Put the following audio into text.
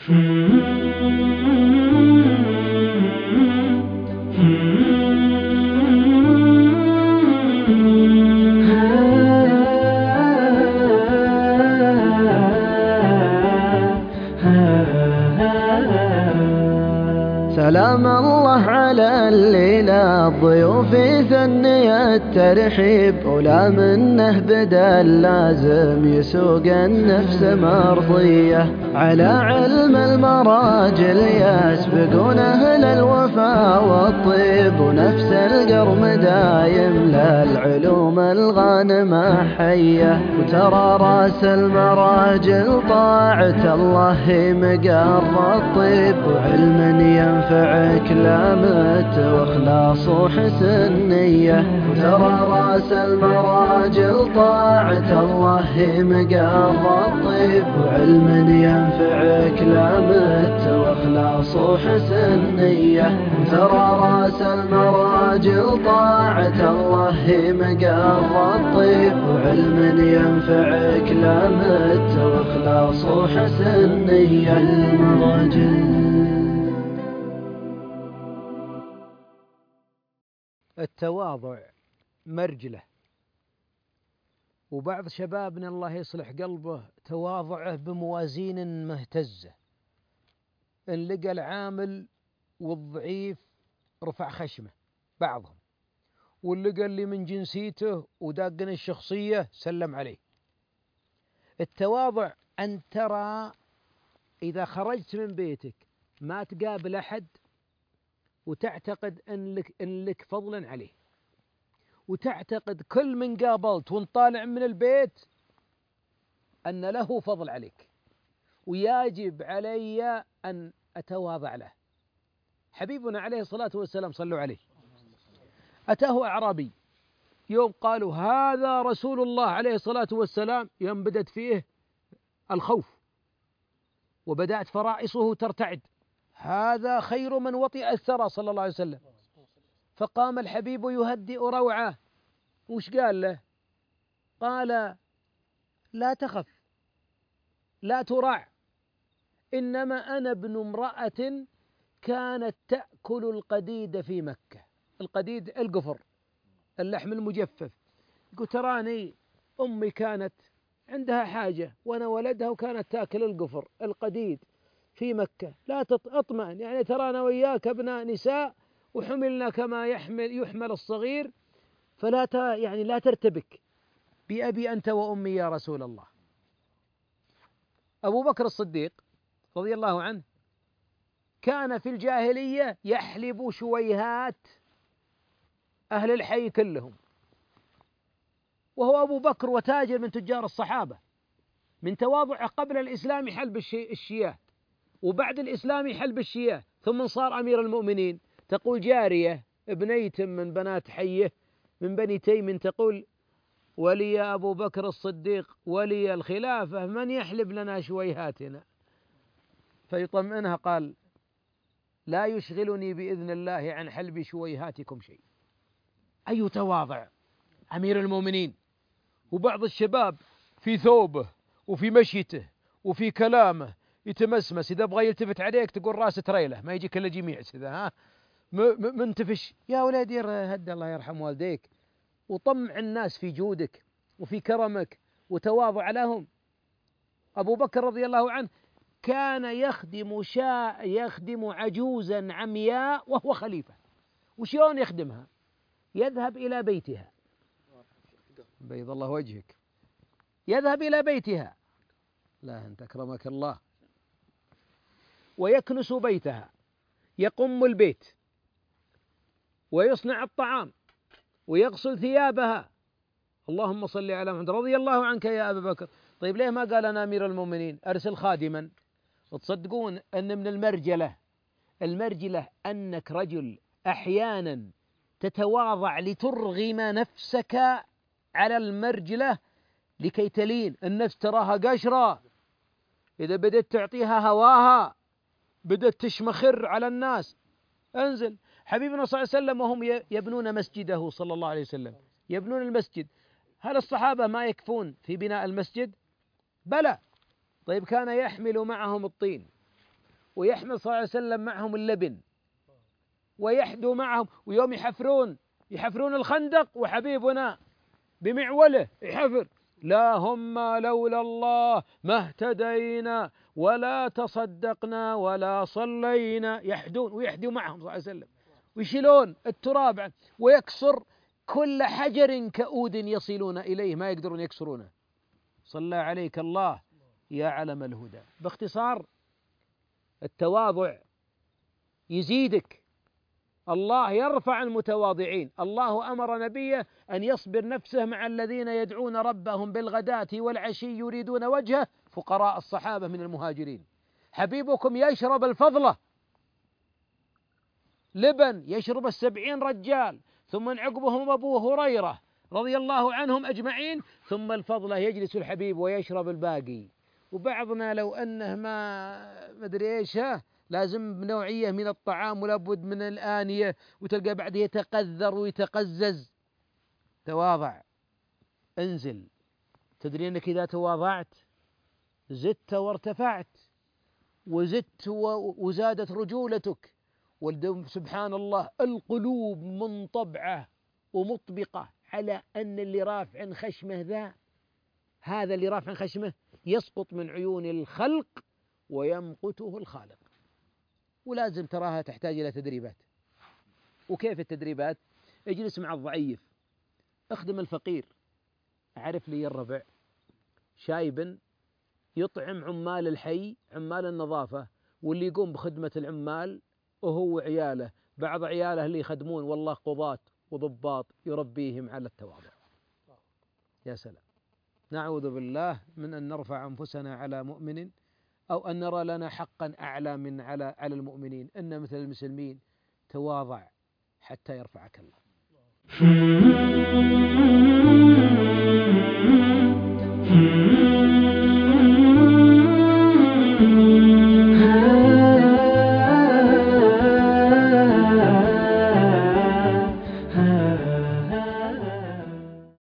سلام الله على الليلة الضيوف ثني الترحيب، ولا منه بدا لازم يسوق النفس مرضية، على علم المراجل يسبقون أهل الوفاء والطيب، ونفس القرم دايم للعلوم الغانمة حية، وترى راس المراجل طاعة الله مقر الطيب، وعلم ينفعك لامت واخلاص وحسن نية، وترى راس المراجل طاعة الله مقر الطيب، وعلم ينفعك لامت واخلاص وحسن نية، وترى راس المراجل طاعة الله مقر الطيب، وعلم ينفعك لامت واخلاص وحسن نية. المراجل التواضع مرجله، وبعض شبابنا الله يصلح قلبه تواضعه بموازين مهتزة، إن لقى العامل والضعيف رفع خشمه بعضهم، واللقى اللي من جنسيته وداقن الشخصية سلم عليه. التواضع أن ترى إذا خرجت من بيتك ما تقابل أحد وتعتقد أن لك فضلا عليه، وتعتقد كل من قابلت وانت طالع من البيت أن له فضل عليك، ويجب علي أن أتواضع له. حبيبنا عليه الصلاة والسلام صلوا عليه، أتاه أعرابي يوم قالوا هذا رسول الله عليه الصلاة والسلام، يوم بدت فيه الخوف وبدأت فرائصه ترتعد، هذا خير من وطئ الثرى صلى الله عليه وسلم. فقام الحبيب يهدئ روعه، وش قال له؟ قال لا تخف لا تراع، إنما أنا ابن امرأة كانت تأكل القديد في مكة. القديد القفر، اللحم المجفف. يقول تراني أمي كانت عندها حاجة وأنا ولدها وكانت تأكل القفر القديد في مكة، لا تطمئن، يعني ترانا وياك ابناء نساء وحملنا كما يحمل الصغير، فلا يعني لا ترتبك، بأبي أنت وأمي يا رسول الله. أبو بكر الصديق رضي الله عنه كان في الجاهلية يحلب شويهات أهل الحي كلهم، وهو أبو بكر وتاجر من تجار الصحابة، من تواضعه قبل الإسلام حلب الشياه، وبعد الإسلام حلب الشياه، ثم صار أمير المؤمنين. تقول جارية ابنيت من بنات حيه من بني تيم تقول ولي أبو بكر الصديق ولي الخلافة، من يحلب لنا شويهاتنا؟ فيطمئنها قال لا يشغلني بإذن الله عن حلب شويهاتكم شيء. أي تواضع أمير المؤمنين. وبعض الشباب في ثوبه وفي مشيته وفي كلامه يتمسمس، إذا بغى يلتفت عليك تقول راسه تريله، ما يجيك إلا جميع كذا، ها منتفش. يا ولدي هد الله يرحم والديك، وطمع الناس في جودك وفي كرمك وتواضع لهم. أبو بكر رضي الله عنه كان يخدم عجوزا عمياء وهو خليفة. وشلون يخدمها؟ يذهب إلى بيتها، بيض الله وجهك، يذهب إلى بيتها، لا أنت أكرمك الله، ويكنس بيتها، يقم البيت ويصنع الطعام ويغسل ثيابها. اللهم صل على محمد. رضي الله عنك يا أبا بكر. طيب ليه ما قال أنا أمير المؤمنين أرسل خادما؟ وتصدقون أن من المرجلة أنك رجل أحيانا تتواضع لترغم نفسك على المرجلة لكي تلين. النفس تراها قشرة، إذا بدأت تعطيها هواها بدأت تشمخر على الناس. انزل. حبيبنا صلى الله عليه وسلم وهم يبنون مسجده صلى الله عليه وسلم، يبنون المسجد، هل الصحابة ما يكفون في بناء المسجد؟ بلى. طيب كان يحمل معهم الطين ويحمل صلى الله عليه وسلم معهم اللبن ويحدو معهم، ويوم يحفرون الخندق وحبيبنا بمعوله يحفر، لا هم لولا الله ما اهتدينا ولا تصدقنا ولا صلينا، يحدون ويحدوا معهم صلى الله عليه وسلم، ويشيلون التراب عنه، ويكسر كل حجر كؤود يصلون إليه ما يقدرون يكسرونه. صلى عليك الله يا علم الهدى. باختصار، التواضع يزيدك، الله يرفع المتواضعين. الله أمر نبيه أن يصبر نفسه مع الذين يدعون ربهم بالغداة والعشي يريدون وجهه، فقراء الصحابة من المهاجرين. حبيبكم يشرب الفضلة لبن يشرب 70 رجال، ثم عقبهم أبو هريرة رضي الله عنهم أجمعين، ثم الفضلة يجلس الحبيب ويشرب الباقي. وبعضنا لو أنه ما مدري إيش لازم بنوعية من الطعام ولابد من الآنية، وتلقى بعد يتقذر ويتقزز. تواضع، انزل. تدري أنك إذا تواضعت زدت وارتفعت، وزدت وزادت رجولتك. سبحان الله، القلوب منطبعة ومطبقة على أن اللي رافع خشمه هذا اللي رافع خشمه يسقط من عيون الخلق ويمقته الخالق. ولازم تراها تحتاج إلى تدريبات. وكيف التدريبات؟ اجلس مع الضعيف، اخدم الفقير. أعرف لي الربع شايب يطعم عمال الحي، عمال النظافة، واللي يقوم بخدمة العمال وهو عياله، بعض عياله اللي يخدمون والله قضاة وضباط يربيهم على التواضع. يا سلام. نعوذ بالله من أن نرفع أنفسنا على مؤمن، أو أن نرى لنا حقا أعلى من على المؤمنين. إن مثل المسلمين تواضع حتى يرفعك الله.